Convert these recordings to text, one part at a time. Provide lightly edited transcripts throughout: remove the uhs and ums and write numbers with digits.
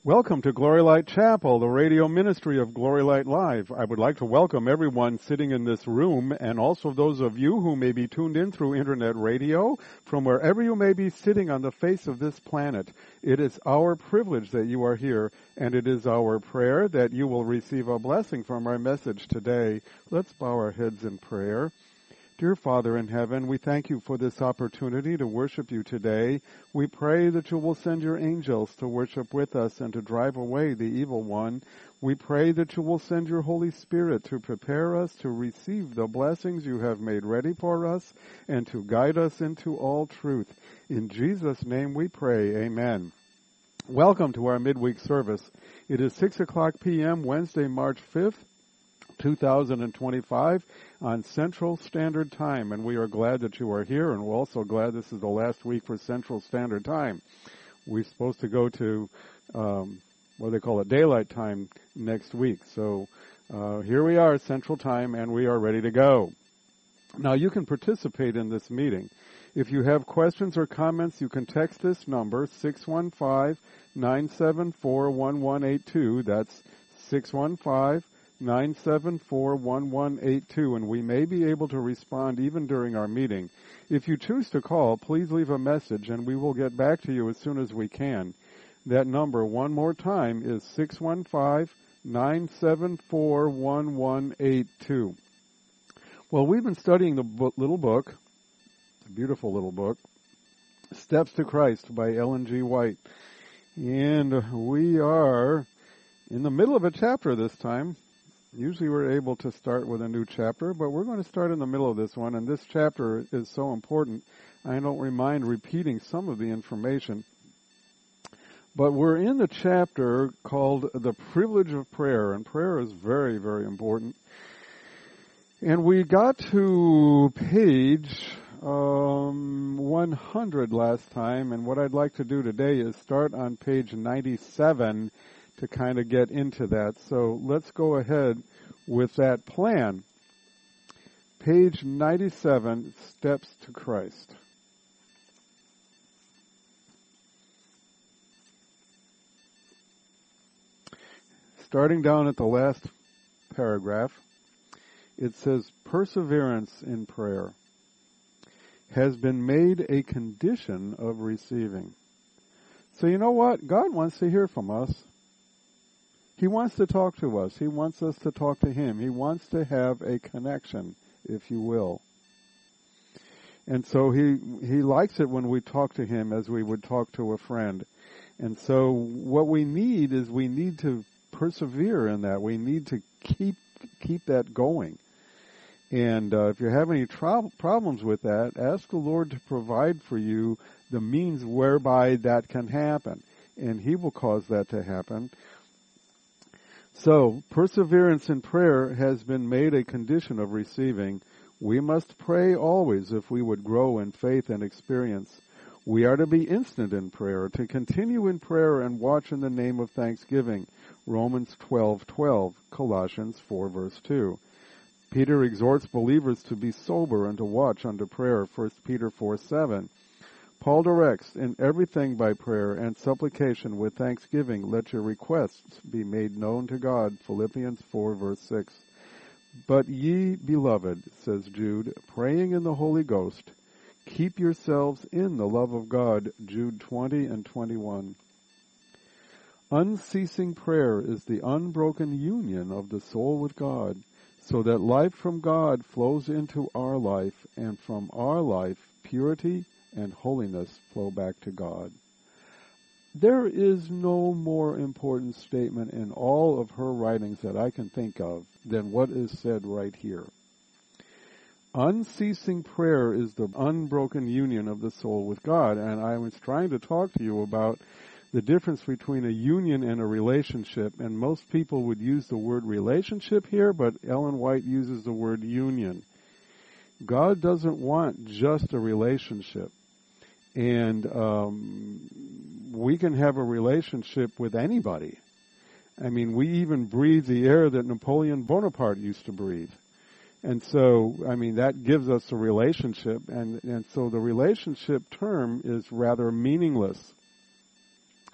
Welcome to Glory Light Chapel, the radio ministry of Glory Light Live. I would like to welcome everyone sitting in this room and also those of you who may be tuned in through internet radio from wherever you may be sitting on the face of this planet. It is our privilege that you are here, and it is our prayer that you will receive a blessing from our message today. Let's bow our heads in prayer. Dear Father in heaven, we thank you for this opportunity to worship you today. We pray that you will send your angels to worship with us and to drive away the evil one. We pray that you will send your Holy Spirit to prepare us to receive the blessings you have made ready for us and to guide us into all truth. In Jesus' name we pray. Amen. Welcome to our midweek service. It is 6 o'clock p.m. Wednesday, March 5th. 2025 on Central Standard Time, and we are glad that you are here, and we're also glad this is the last week for Central Standard Time. We're supposed to go to what they call it, daylight time next week. So here we are, Central Time, and we are ready to go. Now you can participate in this meeting. If you have questions or comments, you can text this number, 615-974-1182. That's 615-974-1182, and we may be able to respond even during our meeting. If you choose to call, please leave a message, and we will get back to you as soon as we can. That number, one more time, is 615-974-1182. Well, we've been studying the little book, a beautiful little book, Steps to Christ by Ellen G. White. And we are in the middle of a chapter this time. Usually we're able to start with a new chapter, but we're going to start in the middle of this one, and this chapter is so important, I don't mind repeating some of the information. But we're in the chapter called The Privilege of Prayer, and prayer is very, very important. And we got to page 100 last time, and what I'd like to do today is start on page 97 to kind of get into that. So let's go ahead with that plan. Page 97, Steps to Christ. Starting down at the last paragraph, it says, perseverance in prayer has been made a condition of receiving. So you know what? God wants to hear from us. He wants to talk to us. He wants us to talk to Him. He wants to have a connection, if you will. And so He likes it when we talk to Him as we would talk to a friend. And so what we need is we need to persevere in that. We need to keep that going. And if you have any problems with that, ask the Lord to provide for you the means whereby that can happen. And He will cause that to happen. So, perseverance in prayer has been made a condition of receiving. We must pray always if we would grow in faith and experience. We are to be instant in prayer, to continue in prayer and watch in the name of thanksgiving. Romans 12:12, Colossians 4 verse 2. Peter exhorts believers to be sober and to watch unto prayer, 1 Peter 4:7. Paul directs, in everything by prayer and supplication with thanksgiving, let your requests be made known to God, Philippians 4 verse 6. But ye, beloved, says Jude, praying in the Holy Ghost, keep yourselves in the love of God, Jude 20 and 21. Unceasing prayer is the unbroken union of the soul with God, so that life from God flows into our life, and from our life, purity and holiness flow back to God. There is no more important statement in all of her writings that I can think of than what is said right here. Unceasing prayer is the unbroken union of the soul with God, and I was trying to talk to you about the difference between a union and a relationship, and most people would use the word relationship here, but Ellen White uses the word union. God doesn't want just a relationship. And we can have a relationship with anybody. I mean, we even breathe the air that Napoleon Bonaparte used to breathe. And so, I mean, that gives us a relationship. And so the relationship term is rather meaningless.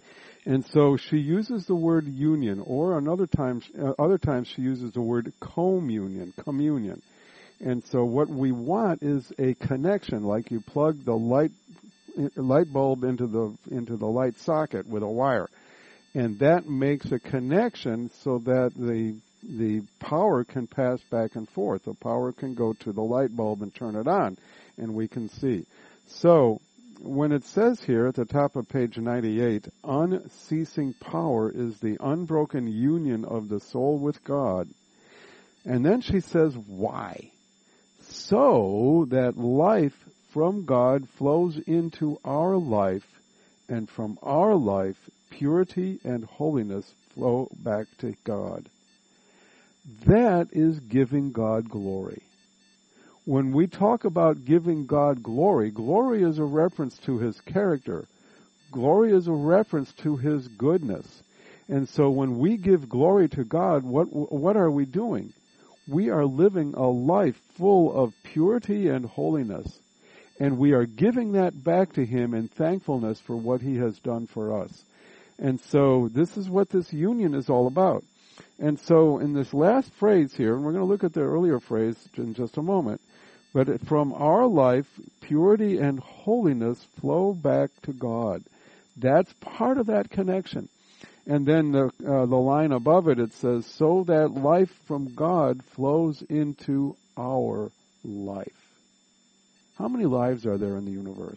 And so she uses the word union, or other times she uses the word communion. And so what we want is a connection, like you plug the light bulb into the light socket with a wire, and that makes a connection so that the power can pass back and forth. The power can go to the light bulb and turn it on, and we can see. So when it says here at the top of page 98, unceasing power is the unbroken union of the soul with God. And then she says, why? So that life from God flows into our life, and from our life, purity and holiness flow back to God. That is giving God glory. When we talk about giving God glory, glory is a reference to His character. Glory is a reference to His goodness. And so when we give glory to God, what are we doing? We are living a life full of purity and holiness. And we are giving that back to Him in thankfulness for what He has done for us. And so this is what this union is all about. And so in this last phrase here, and we're going to look at the earlier phrase in just a moment, but from our life, purity and holiness flow back to God. That's part of that connection. And then the line above it, it says, so that life from God flows into our life. How many lives are there in the universe?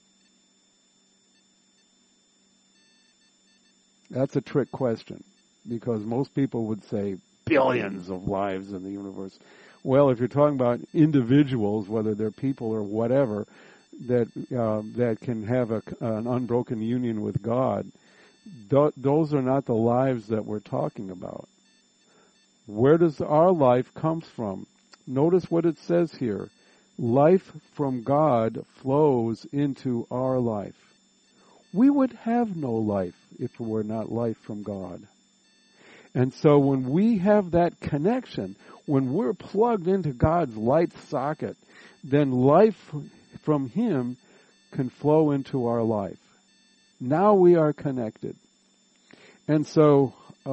That's a trick question, because most people would say billions of lives in the universe. Well, if you're talking about individuals, whether they're people or whatever, that can have an unbroken union with God, those are not the lives that we're talking about. Where does our life come from? Notice what it says here. Life from God flows into our life. We would have no life if it were not life from God. And so when we have that connection, when we're plugged into God's light socket, then life from Him can flow into our life. Now we are connected. And so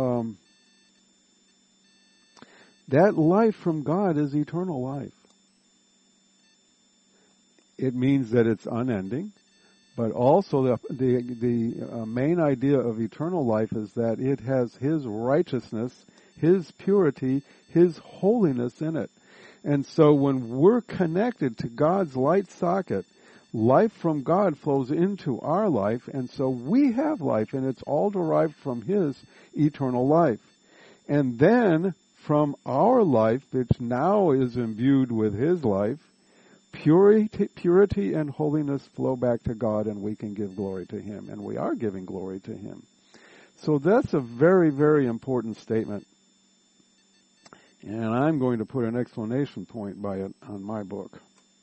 that life from God is eternal life. It means that it's unending, but also the main idea of eternal life is that it has His righteousness, His purity, His holiness in it. And so when we're connected to God's light socket, life from God flows into our life, and so we have life, and it's all derived from His eternal life. And then from our life, which now is imbued with His life, purity and holiness flow back to God, and we can give glory to Him, and we are giving glory to Him. So that's a very, very important statement. And I'm going to put an exclamation point by it on my book.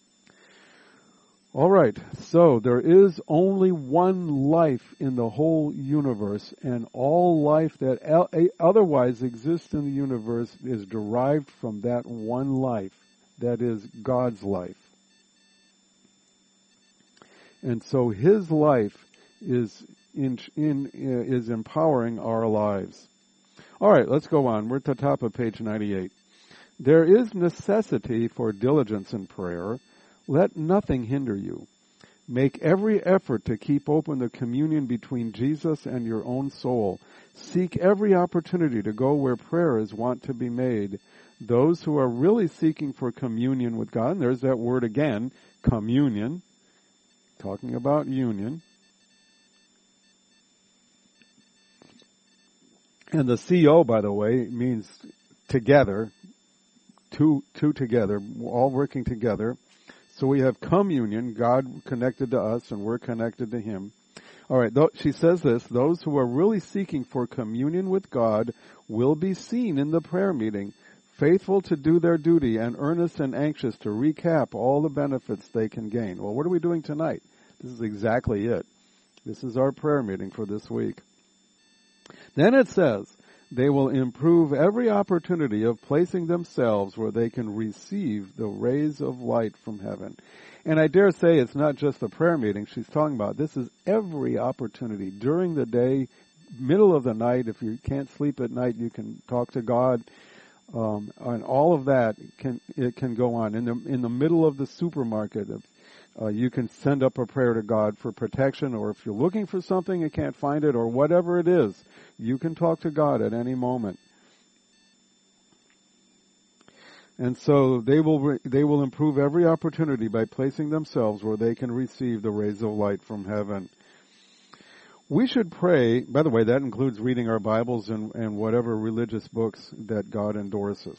All right, so there is only one life in the whole universe, and all life that otherwise exists in the universe is derived from that one life, that is God's life. And so His life is empowering our lives. All right, let's go on. We're at the top of page 98. There is necessity for diligence in prayer. Let nothing hinder you. Make every effort to keep open the communion between Jesus and your own soul. Seek every opportunity to go where prayer is wont to be made. Those who are really seeking for communion with God, and there's that word again, communion, talking about union. And the CO, by the way, means together, two together, all working together. So we have communion, God connected to us and we're connected to Him. All right, she says this, those who are really seeking for communion with God will be seen in the prayer meeting, faithful to do their duty and earnest and anxious to recap all the benefits they can gain. Well, what are we doing tonight? This is exactly it. This is our prayer meeting for this week. Then it says, they will improve every opportunity of placing themselves where they can receive the rays of light from heaven. And I dare say it's not just a prayer meeting she's talking about. This is every opportunity during the day, middle of the night, if you can't sleep at night, you can talk to God. And all of that can go on. In the middle of the supermarket, you can send up a prayer to God for protection, or if you're looking for something and can't find it, or whatever it is, you can talk to God at any moment. And so they will improve every opportunity by placing themselves where they can receive the rays of light from heaven. We should pray, by the way, that includes reading our Bibles and whatever religious books that God endorses.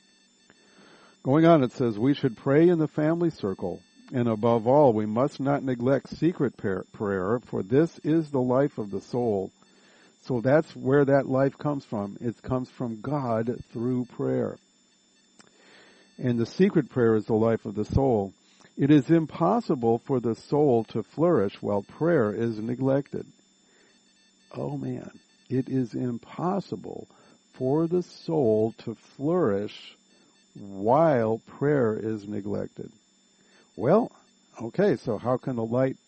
Going on, it says, we should pray in the family circle, and above all, we must not neglect secret prayer, for this is the life of the soul. So that's where that life comes from. It comes from God through prayer. And the secret prayer is the life of the soul. It is impossible for the soul to flourish while prayer is neglected. Oh man, it is impossible for the soul to flourish while prayer is neglected. Well, okay, so how can the light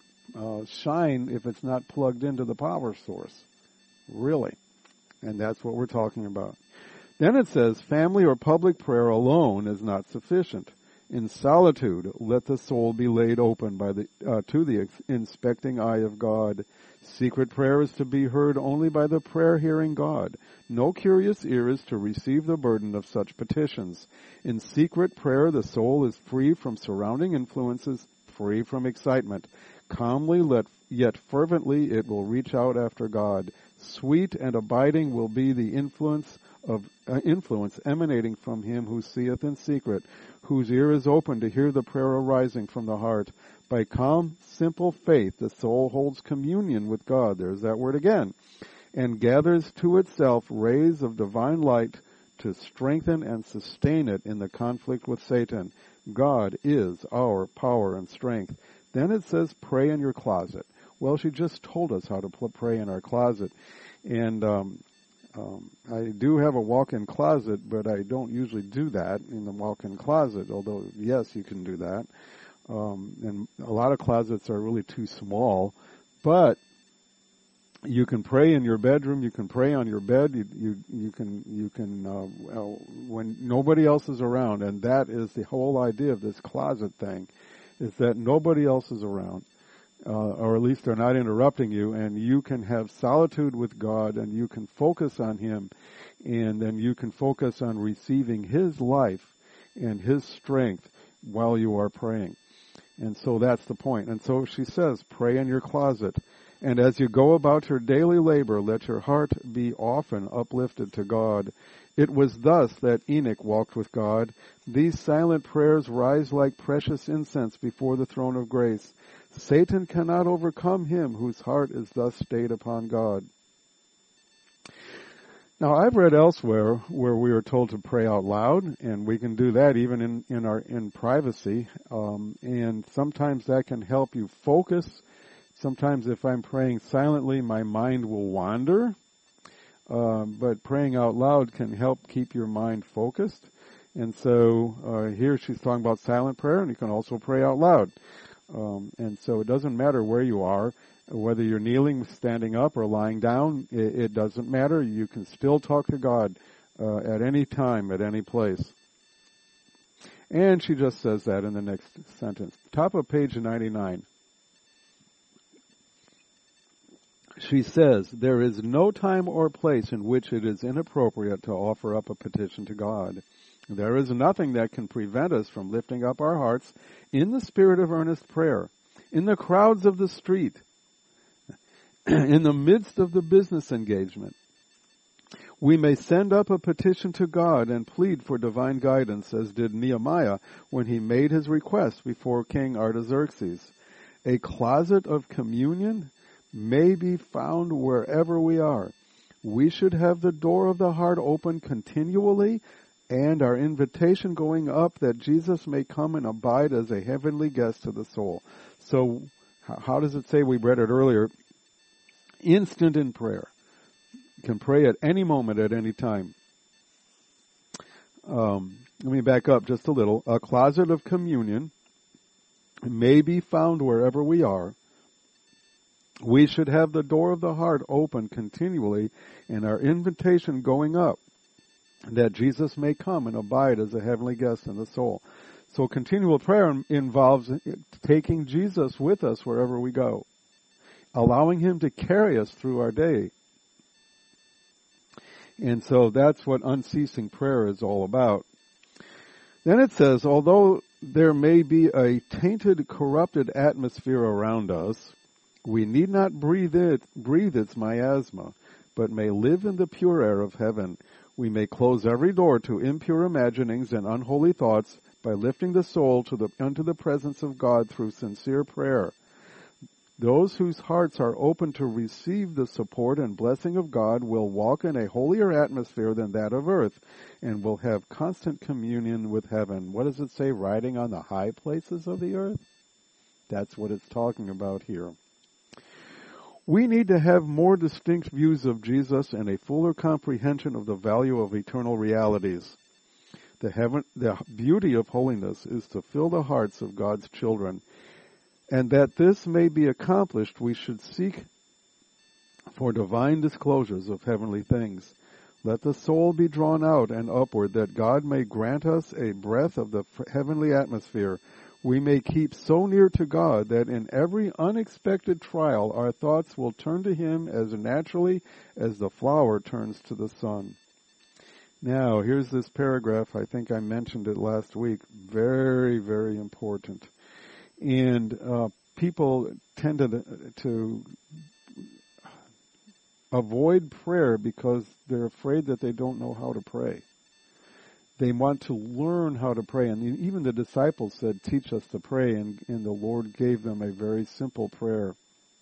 shine if it's not plugged into the power source? Really? And that's what we're talking about. Then it says, family or public prayer alone is not sufficient. In solitude, let the soul be laid open to the inspecting eye of God. Secret prayer is to be heard only by the prayer-hearing God. No curious ear is to receive the burden of such petitions. In secret prayer, the soul is free from surrounding influences, free from excitement. Calmly, yet fervently, it will reach out after God. Sweet and abiding will be the influence emanating from him who seeth in secret, whose ear is open to hear the prayer arising from the heart. By calm, simple faith, the soul holds communion with God. There's that word again. And gathers to itself rays of divine light to strengthen and sustain it in the conflict with Satan. God is our power and strength. Then it says, pray in your closet. Well, she just told us how to pray in our closet. And I do have a walk-in closet, but I don't usually do that in the walk-in closet, although, yes, you can do that. And a lot of closets are really too small, but you can pray in your bedroom, you can pray on your bed, you can when nobody else is around, and that is the whole idea of this closet thing, is that nobody else is around. Or at least they're not interrupting you, and you can have solitude with God, and you can focus on Him, and then you can focus on receiving His life and His strength while you are praying. And so that's the point. And so she says, pray in your closet, and as you go about your daily labor, let your heart be often uplifted to God. It was thus that Enoch walked with God. These silent prayers rise like precious incense before the throne of grace. Satan cannot overcome him whose heart is thus stayed upon God. Now, I've read elsewhere where we are told to pray out loud, and we can do that even in privacy. And sometimes that can help you focus. Sometimes if I'm praying silently, my mind will wander. But praying out loud can help keep your mind focused. And so here she's talking about silent prayer, and you can also pray out loud. And so it doesn't matter where you are, whether you're kneeling, standing up, or lying down. It doesn't matter. You can still talk to God at any time, at any place. And she just says that in the next sentence. Top of page 99. She says, there is no time or place in which it is inappropriate to offer up a petition to God. There is nothing that can prevent us from lifting up our hearts in the spirit of earnest prayer, in the crowds of the street, in the midst of the business engagement. We may send up a petition to God and plead for divine guidance, as did Nehemiah when he made his request before King Artaxerxes. A closet of communion may be found wherever we are. We should have the door of the heart open continually, and our invitation going up that Jesus may come and abide as a heavenly guest to the soul. So, how does it say? We read it earlier. Instant in prayer. You can pray at any moment, at any time. Let me back up just a little. A closet of communion may be found wherever we are. We should have the door of the heart open continually and our invitation going up, that Jesus may come and abide as a heavenly guest in the soul. So continual prayer involves taking Jesus with us wherever we go, allowing him to carry us through our day. And so that's what unceasing prayer is all about. Then it says, although there may be a tainted, corrupted atmosphere around us, we need not breathe its miasma, but may live in the pure air of heaven. We may close every door to impure imaginings and unholy thoughts by lifting the soul unto the presence of God through sincere prayer. Those whose hearts are open to receive the support and blessing of God will walk in a holier atmosphere than that of earth, and will have constant communion with heaven. What does it say? Riding on the high places of the earth? That's what it's talking about here. We need to have more distinct views of Jesus and a fuller comprehension of the value of eternal realities. The beauty of holiness is to fill the hearts of God's children. And that this may be accomplished, we should seek for divine disclosures of heavenly things. Let the soul be drawn out and upward, that God may grant us a breath of the heavenly atmosphere. We may keep so near to God that in every unexpected trial our thoughts will turn to him as naturally as the flower turns to the sun. Now, here's this paragraph. I think I mentioned it last week. Very, very important. And people tend to avoid prayer because they're afraid that they don't know how to pray. They want to learn how to pray. And even the disciples said, teach us to pray. And the Lord gave them a very simple prayer.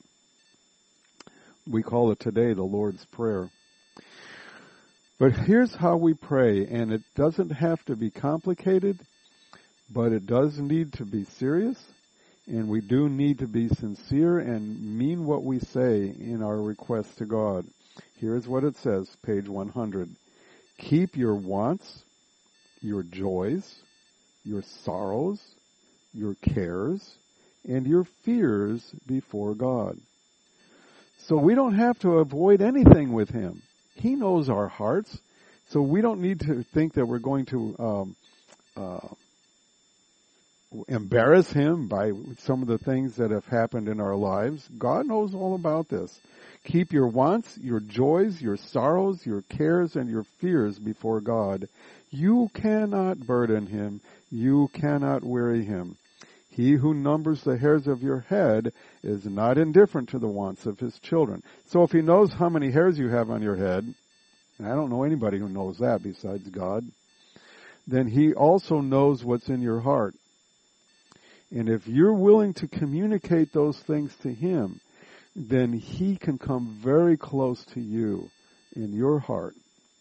We call it today the Lord's Prayer. But here's how we pray. And it doesn't have to be complicated, but it does need to be serious. And we do need to be sincere and mean what we say in our request to God. Here's what it says, page 100. Keep your wants, your joys, your sorrows, your cares, and your fears before God. So we don't have to avoid anything with him. He knows our hearts, so we don't need to think that we're going to embarrass him by some of the things that have happened in our lives. God knows all about this. Keep your wants, your joys, your sorrows, your cares, and your fears before God. You cannot burden him. You cannot weary him. He who numbers the hairs of your head is not indifferent to the wants of his children. So if he knows how many hairs you have on your head, and I don't know anybody who knows that besides God, then he also knows what's in your heart. And if you're willing to communicate those things to him, then he can come very close to you in your heart.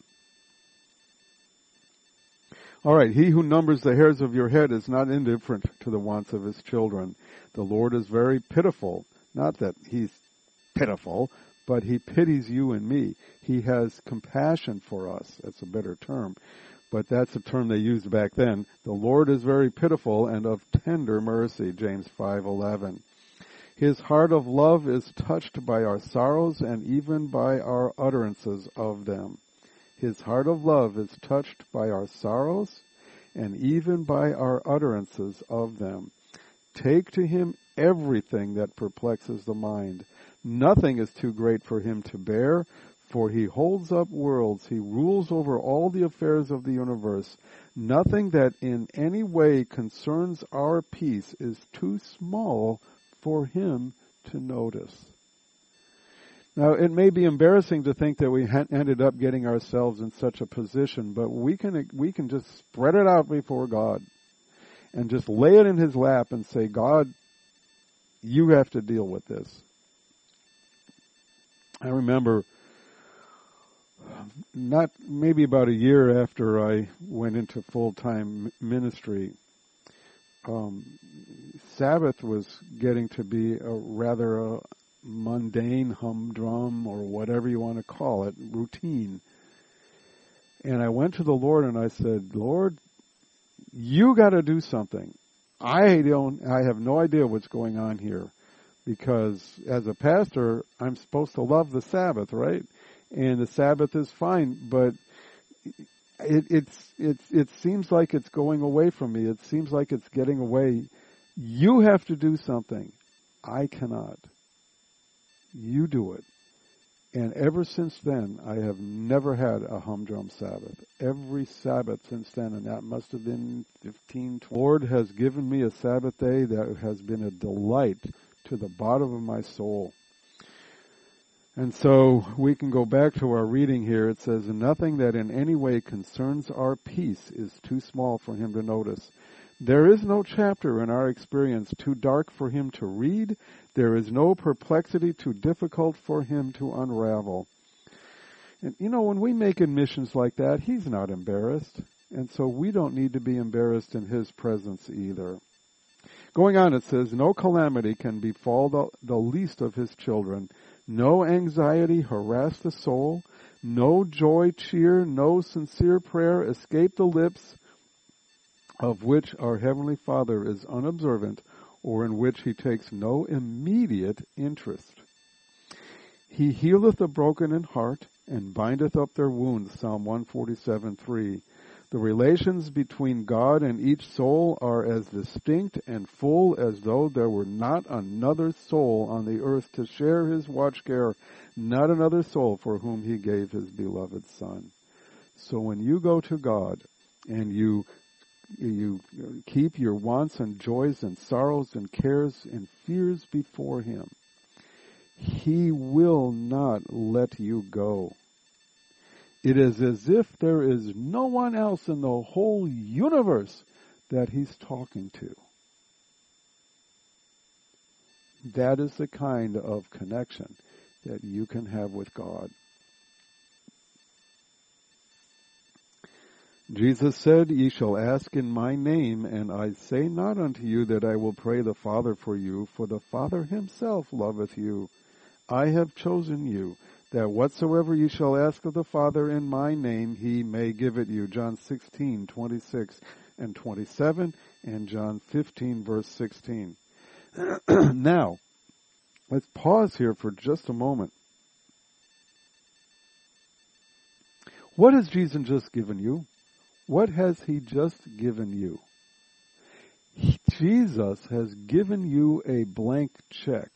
All right, he who numbers the hairs of your head is not indifferent to the wants of his children. The Lord is very pitiful. Not that he's pitiful, but he pities you and me. He has compassion for us. That's a better term. But that's a term they used back then. The Lord is very pitiful and of tender mercy, James 5:11. His heart of love is touched by our sorrows and even by our utterances of them. His heart of love is touched by our sorrows and even by our utterances of them. Take to him everything that perplexes the mind. Nothing is too great for him to bear, for he holds up worlds. He rules over all the affairs of the universe. Nothing that in any way concerns our peace is too small for him to notice. Now, it may be embarrassing to think that we ended up getting ourselves in such a position, but we can just spread it out before God and just lay it in his lap and say, God, you have to deal with this. I remember maybe about a year after I went into full-time ministry, Sabbath was getting to be a rather mundane, humdrum, or whatever you want to call it, routine. And I went to the Lord and I said, Lord, you got to do something. I have no idea what's going on here, because as a pastor, I'm supposed to love the Sabbath, right? And the Sabbath is fine, but it seems like it's going away from me. It seems like it's getting away. You have to do something. I cannot. You do it. And ever since then, I have never had a humdrum Sabbath. Every Sabbath since then, and that must have been 15, 20. The Lord has given me a Sabbath day that has been a delight to the bottom of my soul. And so we can go back to our reading here. It says, nothing that in any way concerns our peace is too small for him to notice. There is no chapter in our experience too dark for him to read. There is no perplexity too difficult for him to unravel. And when we make admissions like that, he's not embarrassed. And so we don't need to be embarrassed in his presence either. Going on, it says, no calamity can befall the least of his children. No anxiety harass the soul. No joy cheer, no sincere prayer escape the lips of which our Heavenly Father is unobservant, or in which he takes no immediate interest. He healeth the broken in heart, and bindeth up their wounds, Psalm 147:3. The relations between God and each soul are as distinct and full as though there were not another soul on the earth to share his watch care, not another soul for whom he gave his beloved Son. So when you go to God and you keep your wants and joys and sorrows and cares and fears before him, he will not let you go. It is as if there is no one else in the whole universe that he's talking to. That is the kind of connection that you can have with God. Jesus said, Ye shall ask in my name, and I say not unto you that I will pray the Father for you, for the Father himself loveth you. I have chosen you, that whatsoever ye shall ask of the Father in my name, he may give it you. John 16:26 and 27, and John 15, verse 16. Now, let's pause here for just a moment. What has Jesus just given you? What has he just given you? Jesus has given you a blank check.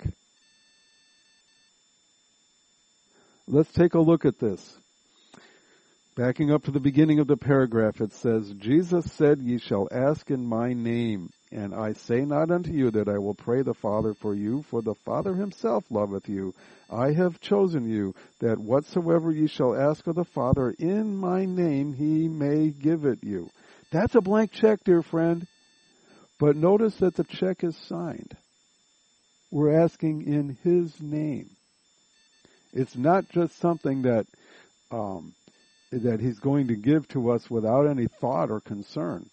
Let's take a look at this. Backing up to the beginning of the paragraph, it says, Jesus said, Ye shall ask in my name, and I say not unto you that I will pray the Father for you, for the Father himself loveth you. I have chosen you, that whatsoever ye shall ask of the Father in my name, he may give it you. That's a blank check, dear friend. But notice that the check is signed. We're asking in his name. It's not just something that he's going to give to us without any thought or concern.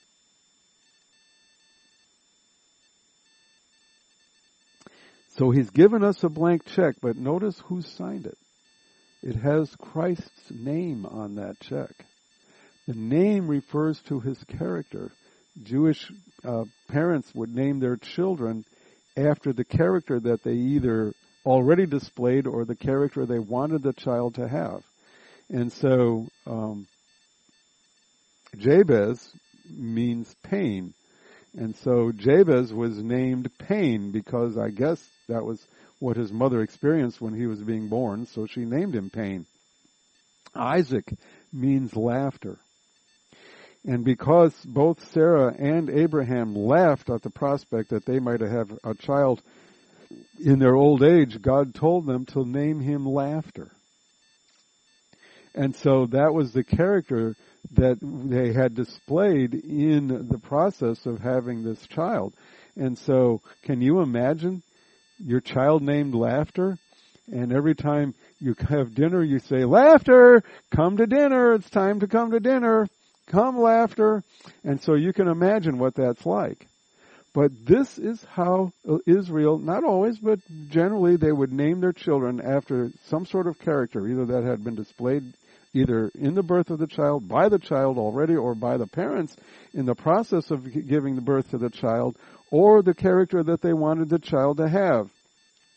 So he's given us a blank check, but notice who signed it. It has Christ's name on that check. The name refers to his character. Jewish parents would name their children after the character that they either already displayed or the character they wanted the child to have. And so Jabez means pain. And so Jabez was named Pain because I guess that was what his mother experienced when he was being born, so she named him Pain. Isaac means laughter. And because both Sarah and Abraham laughed at the prospect that they might have a child in their old age, God told them to name him Laughter. And so that was the character that they had displayed in the process of having this child. And so can you imagine your child named Laughter? And every time you have dinner, you say, Laughter, come to dinner. It's time to come to dinner. Come, Laughter. And so you can imagine what that's like. But this is how Israel, not always, but generally they would name their children after some sort of character, either that had been displayed either in the birth of the child, by the child already, or by the parents in the process of giving the birth to the child, or the character that they wanted the child to have.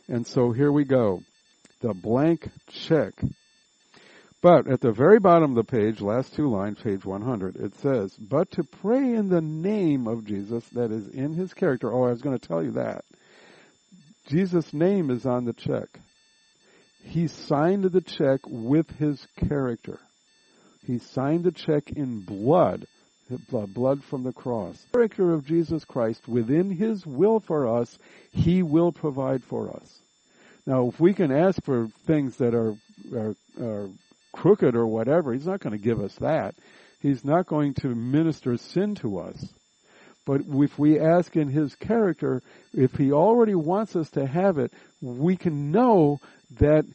And so here we go. The blank check. But at the very bottom of the page, last two lines, page 100, it says, but to pray in the name of Jesus, that is in his character. Oh, I was going to tell you that. Jesus' name is on the check. He signed the check with his character. He signed the check in blood from the cross. The character of Jesus Christ, within his will for us, he will provide for us. Now, if we can ask for things that are crooked or whatever, he's not going to give us that. He's not going to minister sin to us. But if we ask in his character, if he already wants us to have it, we can know that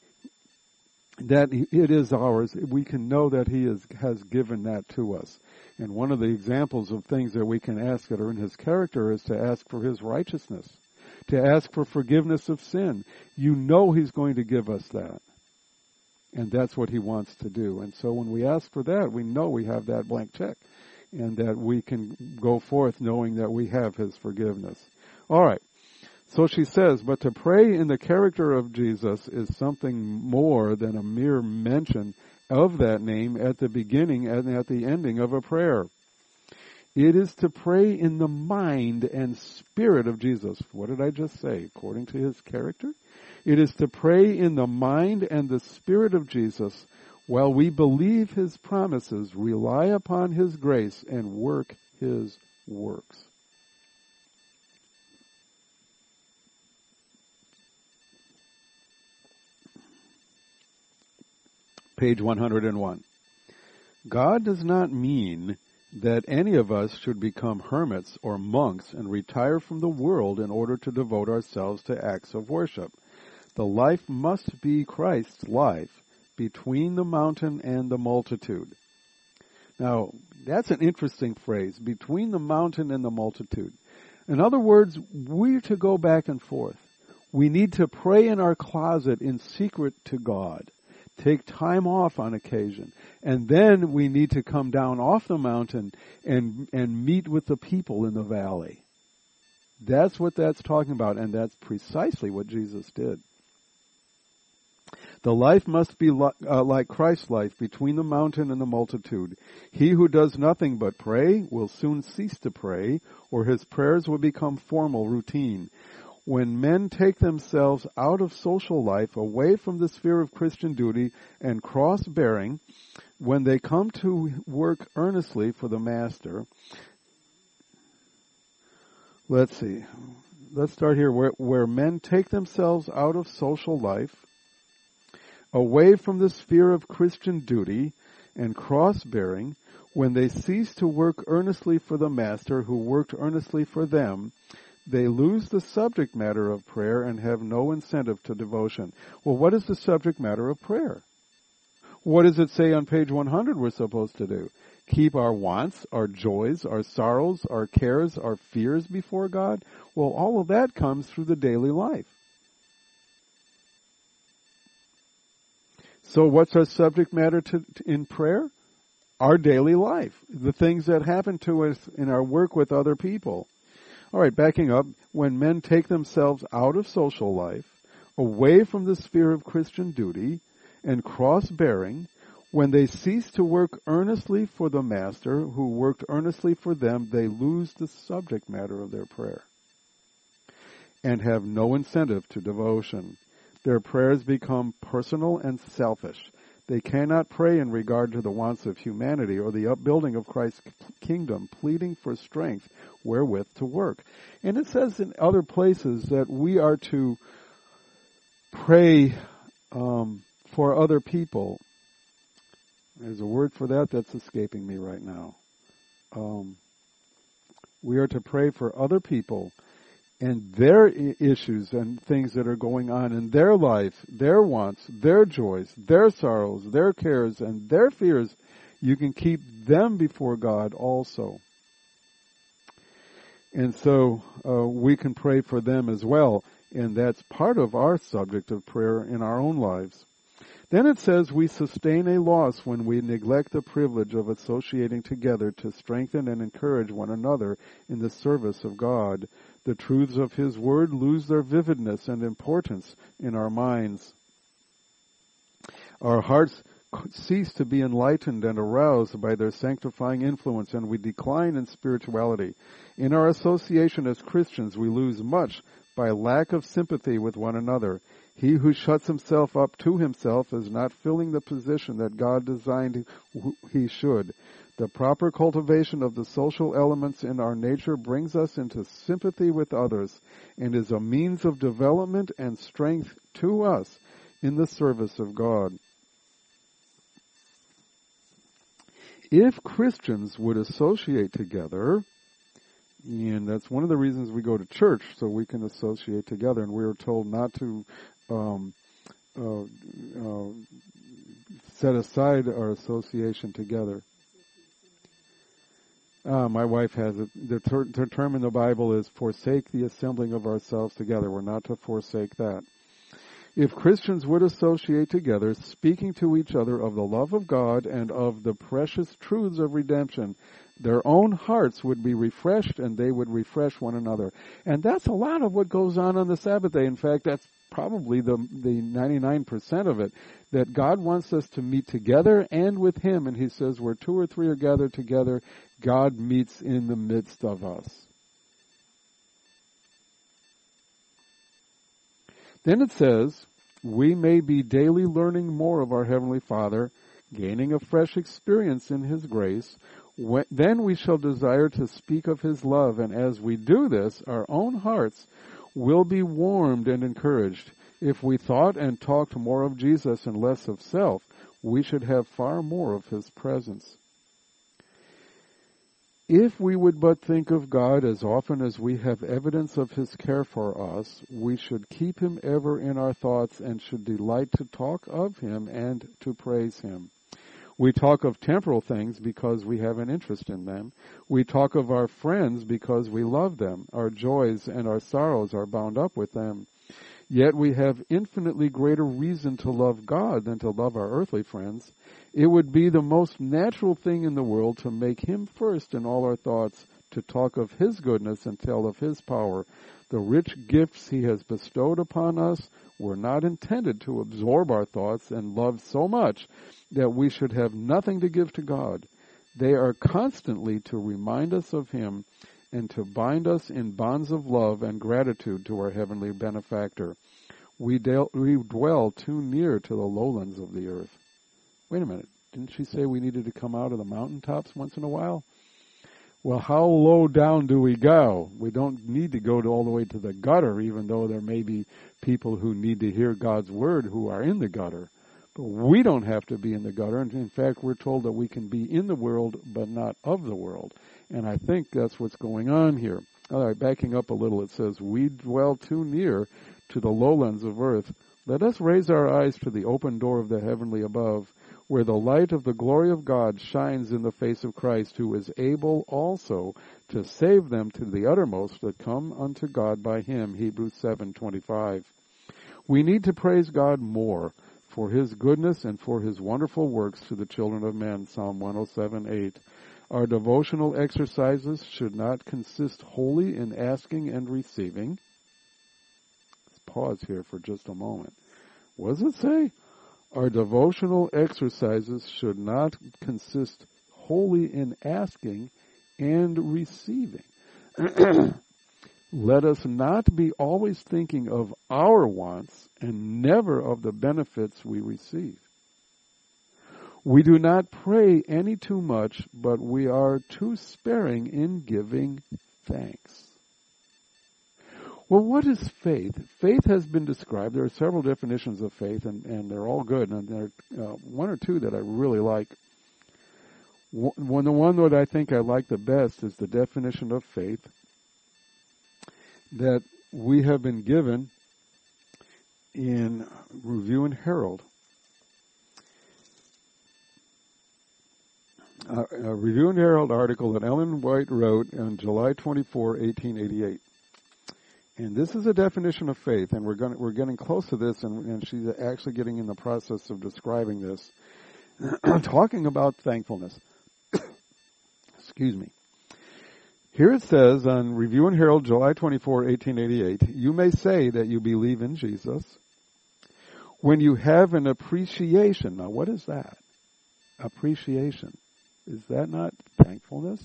it is ours. We can know that he has given that to us. And one of the examples of things that we can ask that are in his character is to ask for his righteousness, to ask for forgiveness of sin. You know he's going to give us that. And that's what he wants to do. And so when we ask for that, we know we have that blank check, and that we can go forth knowing that we have his forgiveness. All right. So she says, but to pray in the character of Jesus is something more than a mere mention of that name at the beginning and at the ending of a prayer. It is to pray in the mind and spirit of Jesus. What did I just say? According to his character? It is to pray in the mind and the spirit of Jesus while we believe his promises, rely upon his grace, and work his works. Page 101. God does not mean that any of us should become hermits or monks and retire from the world in order to devote ourselves to acts of worship. The life must be Christ's life, between the mountain and the multitude. Now, that's an interesting phrase, between the mountain and the multitude. In other words, we're to go back and forth. We need to pray in our closet in secret to God. Take time off on occasion. And then we need to come down off the mountain and meet with the people in the valley. That's what that's talking about, and that's precisely what Jesus did. The life must be like Christ's life, between the mountain and the multitude. He who does nothing but pray will soon cease to pray, or his prayers will become formal routine. When men take themselves out of social life, away from the sphere of Christian duty and cross-bearing, when they come to work earnestly for the Master, let's start here, where men take themselves out of social life, away from the sphere of Christian duty and cross-bearing, when they cease to work earnestly for the Master who worked earnestly for them, they lose the subject matter of prayer and have no incentive to devotion. Well, what is the subject matter of prayer? What does it say on page 100 we're supposed to do? Keep our wants, our joys, our sorrows, our cares, our fears before God? Well, all of that comes through the daily life. So what's our subject matter in prayer? Our daily life. The things that happen to us in our work with other people. All right, backing up. When men take themselves out of social life, away from the sphere of Christian duty, and cross-bearing, when they cease to work earnestly for the Master who worked earnestly for them, they lose the subject matter of their prayer and have no incentive to devotion. Their prayers become personal and selfish. They cannot pray in regard to the wants of humanity or the upbuilding of Christ's kingdom, pleading for strength wherewith to work. And it says in other places that we are to pray for other people. There's a word for that that's escaping me right now. We are to pray for other people and their issues and things that are going on in their life, their wants, their joys, their sorrows, their cares, and their fears. You can keep them before God also. And so we can pray for them as well, and that's part of our subject of prayer in our own lives. Then it says we sustain a loss when we neglect the privilege of associating together to strengthen and encourage one another in the service of God. The truths of His Word lose their vividness and importance in our minds. Our hearts cease to be enlightened and aroused by their sanctifying influence, and we decline in spirituality. In our association as Christians, we lose much by lack of sympathy with one another. He who shuts himself up to himself is not filling the position that God designed he should. The proper cultivation of the social elements in our nature brings us into sympathy with others and is a means of development and strength to us in the service of God. If Christians would associate together, and that's one of the reasons we go to church, so we can associate together, and we are told not to set aside our association together. My wife has it. The term in the Bible is forsake the assembling of ourselves together. We're not to forsake that. If Christians would associate together, speaking to each other of the love of God and of the precious truths of redemption, their own hearts would be refreshed and they would refresh one another. And that's a lot of what goes on the Sabbath day. In fact, that's probably the 99% of it, that God wants us to meet together and with Him. And He says, where two or three are gathered together, God meets in the midst of us. Then it says, we may be daily learning more of our Heavenly Father, gaining a fresh experience in His grace. Then we shall desire to speak of His love, and as we do this, our own hearts will be warmed and encouraged. If we thought and talked more of Jesus and less of self, we should have far more of His presence. If we would but think of God as often as we have evidence of His care for us, we should keep Him ever in our thoughts and should delight to talk of Him and to praise Him. We talk of temporal things because we have an interest in them. We talk of our friends because we love them. Our joys and our sorrows are bound up with them. Yet we have infinitely greater reason to love God than to love our earthly friends. It would be the most natural thing in the world to make Him first in all our thoughts, to talk of His goodness and tell of His power. The rich gifts He has bestowed upon us were not intended to absorb our thoughts and love so much that we should have nothing to give to God. They are constantly to remind us of Him and to bind us in bonds of love and gratitude to our heavenly benefactor. We dwell too near to the lowlands of the earth. Wait a minute. Didn't she say we needed to come out of the mountaintops once in a while? Well, how low down do we go? We don't need to go all the way to the gutter, even though there may be people who need to hear God's word who are in the gutter. But we don't have to be in the gutter. And in fact, we're told that we can be in the world, but not of the world. And I think that's what's going on here. All right, backing up a little, it says, we dwell too near to the lowlands of earth. Let us raise our eyes to the open door of the heavenly above, where the light of the glory of God shines in the face of Christ, who is able also to save them to the uttermost that come unto God by Him. Hebrews 7:25. We need to praise God more for His goodness and for His wonderful works to the children of men. Psalm 107:8. Our devotional exercises should not consist wholly in asking and receiving. Let's pause here for just a moment. What does it say? Our devotional exercises should not consist wholly in asking and receiving. Let us not be always thinking of our wants and never of the benefits we receive. We do not pray any too much, but we are too sparing in giving thanks. Well, what is faith? Faith has been described. There are several definitions of faith, and they're all good. And there are one or two that I really like. The one that I think I like the best is the definition of faith that we have been given in Review and Herald. A Review and Herald article that Ellen White wrote on July 24, 1888. And this is a definition of faith, and we're getting close to this, and she's actually getting in the process of describing this, talking about thankfulness. Excuse me. Here it says on Review and Herald, July 24, 1888, you may say that you believe in Jesus when you have an appreciation. Now, what is that? Appreciation. Is that not thankfulness?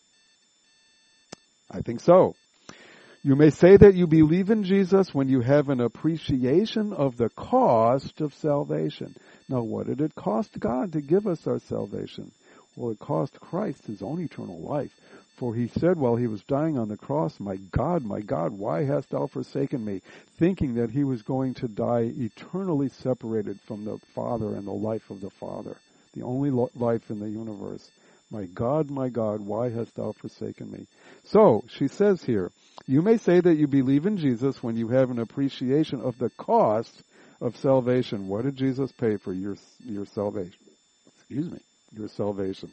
I think so. You may say that you believe in Jesus when you have an appreciation of the cost of salvation. Now, what did it cost God to give us our salvation? Well, it cost Christ his own eternal life. For he said while he was dying on the cross, my God, why hast thou forsaken me? Thinking that he was going to die eternally separated from the Father and the life of the Father. The only life in the universe. My God, why hast thou forsaken me? So, she says here, you may say that you believe in Jesus when you have an appreciation of the cost of salvation. What did Jesus pay for your salvation? Your salvation.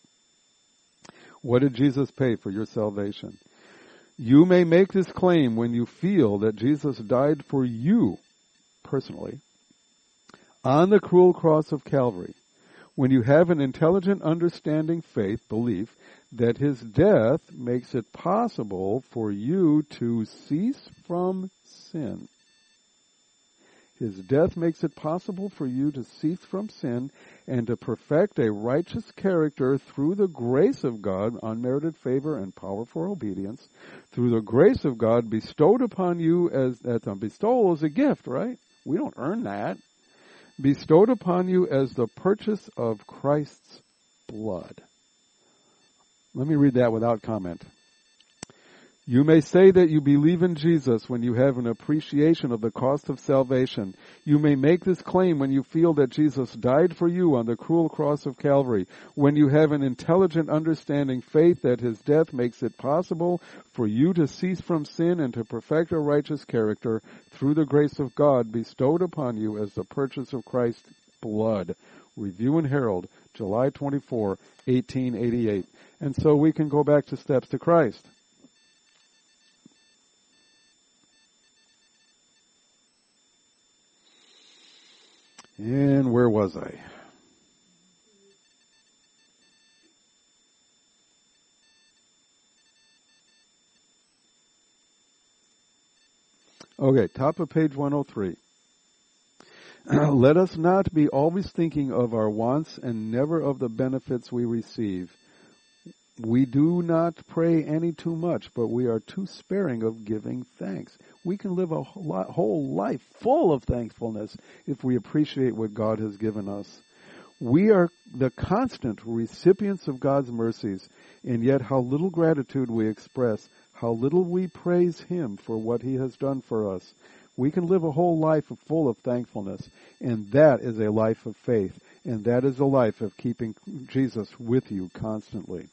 What did Jesus pay for your salvation? You may make this claim when you feel that Jesus died for you, personally, on the cruel cross of Calvary. When you have an intelligent, understanding faith, belief, that his death makes it possible for you to cease from sin. His death makes it possible for you to cease from sin and to perfect a righteous character through the grace of God, unmerited favor and power for obedience, through the grace of God bestowed upon you as bestowal is a gift, right? We don't earn that. Bestowed upon you as the purchase of Christ's blood. Let me read that without comment. You may say that you believe in Jesus when you have an appreciation of the cost of salvation. You may make this claim when you feel that Jesus died for you on the cruel cross of Calvary. When you have an intelligent, understanding faith that his death makes it possible for you to cease from sin and to perfect a righteous character through the grace of God bestowed upon you as the purchase of Christ's blood. Review and Herald, July 24, 1888. And so we can go back to Steps to Christ. And where was I? Okay, top of page 103. Let us not be always thinking of our wants and never of the benefits we receive. We do not pray any too much, but we are too sparing of giving thanks. We can live a whole life full of thankfulness if we appreciate what God has given us. We are the constant recipients of God's mercies, and yet how little gratitude we express, how little we praise Him for what He has done for us. We can live a whole life full of thankfulness, and that is a life of faith, and that is a life of keeping Jesus with you constantly.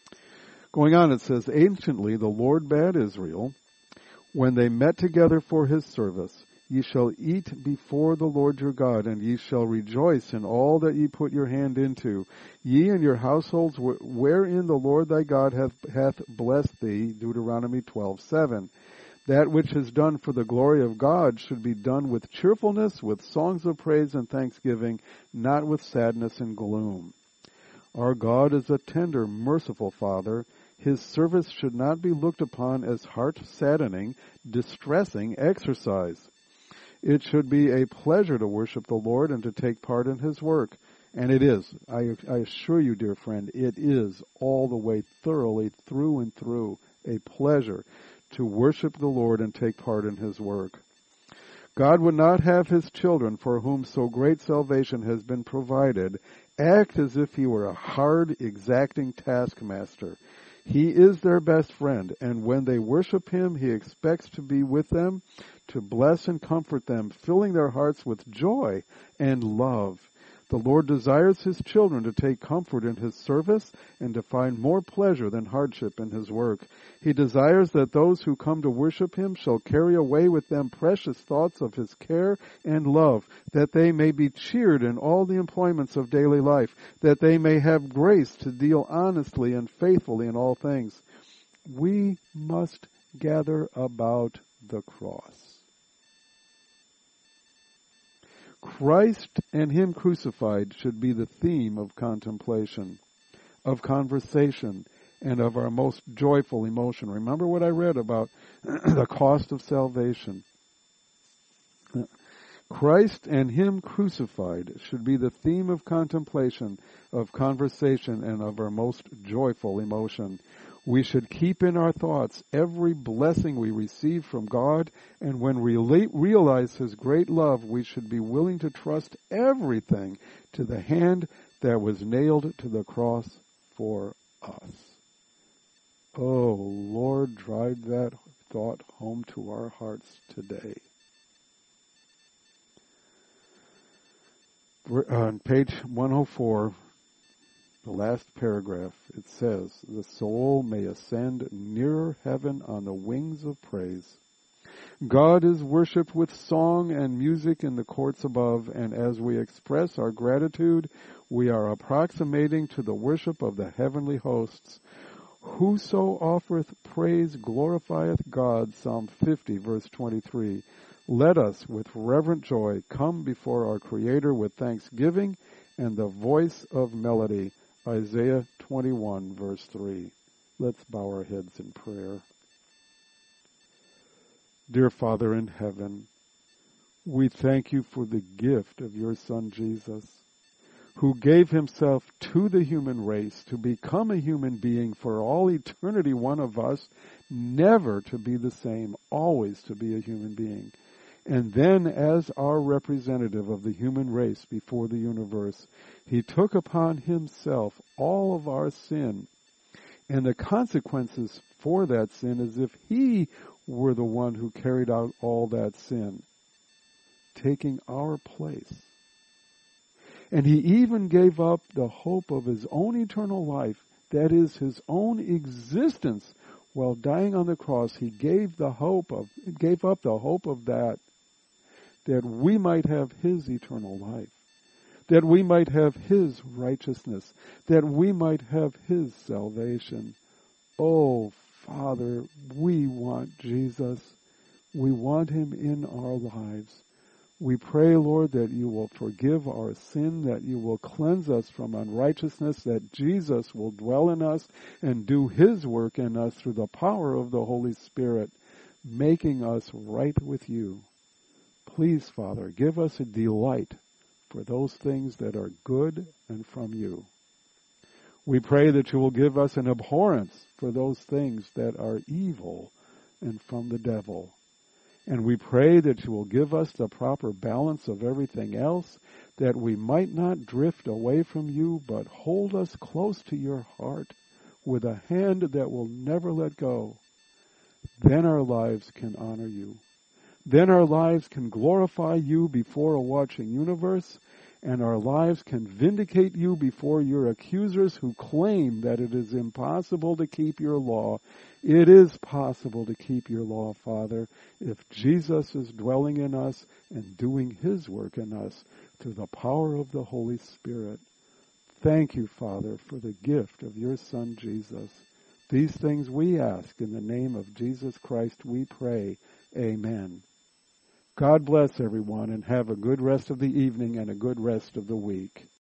Going on, it says, anciently the Lord bade Israel, when they met together for his service, ye shall eat before the Lord your God, and ye shall rejoice in all that ye put your hand into, ye and your households wherein the Lord thy God hath blessed thee, Deuteronomy 12:7. That which is done for the glory of God should be done with cheerfulness, with songs of praise and thanksgiving, not with sadness and gloom. Our God is a tender, merciful Father. His service should not be looked upon as heart-saddening, distressing exercise. It should be a pleasure to worship the Lord and to take part in His work. And it is. I assure you, dear friend, it is all the way thoroughly, through and through, a pleasure to worship the Lord and take part in His work. God would not have His children, for whom so great salvation has been provided, act as if He were a hard, exacting taskmaster. He is their best friend, and when they worship Him, He expects to be with them, to bless and comfort them, filling their hearts with joy and love. The Lord desires His children to take comfort in His service and to find more pleasure than hardship in His work. He desires that those who come to worship Him shall carry away with them precious thoughts of His care and love, that they may be cheered in all the employments of daily life, that they may have grace to deal honestly and faithfully in all things. We must gather about the cross. Christ and Him crucified should be the theme of contemplation, of conversation, and of our most joyful emotion. Remember what I read about the cost of salvation. Christ and Him crucified should be the theme of contemplation, of conversation, and of our most joyful emotion. We should keep in our thoughts every blessing we receive from God, and when we realize His great love, we should be willing to trust everything to the hand that was nailed to the cross for us. Oh, Lord, drive that thought home to our hearts today. On page 104, the last paragraph, it says, the soul may ascend nearer heaven on the wings of praise. God is worshipped with song and music in the courts above, and as we express our gratitude, we are approximating to the worship of the heavenly hosts. Whoso offereth praise glorifieth God, Psalm 50, verse 23. Let us, with reverent joy, come before our Creator with thanksgiving and the voice of melody. Isaiah 21, verse 3. Let's bow our heads in prayer. Dear Father in heaven, we thank you for the gift of your Son Jesus, who gave himself to the human race to become a human being for all eternity, one of us, never to be the same, always to be a human being. And then, as our representative of the human race before the universe, he took upon himself all of our sin and the consequences for that sin, as if he were the one who carried out all that sin, taking our place. And he even gave up the hope of his own eternal life, that is, his own existence, while dying on the cross. He gave up the hope of that we might have his eternal life, that we might have his righteousness, that we might have his salvation. Oh, Father, we want Jesus. We want him in our lives. We pray, Lord, that you will forgive our sin, that you will cleanse us from unrighteousness, that Jesus will dwell in us and do his work in us through the power of the Holy Spirit, making us right with you. Please, Father, give us a delight for those things that are good and from you. We pray that you will give us an abhorrence for those things that are evil and from the devil. And we pray that you will give us the proper balance of everything else, that we might not drift away from you, but hold us close to your heart with a hand that will never let go. Then our lives can honor you. Then our lives can glorify you before a watching universe, and our lives can vindicate you before your accusers who claim that it is impossible to keep your law. It is possible to keep your law, Father, if Jesus is dwelling in us and doing his work in us through the power of the Holy Spirit. Thank you, Father, for the gift of your Son, Jesus. These things we ask in the name of Jesus Christ, we pray. Amen. God bless everyone, and have a good rest of the evening and a good rest of the week.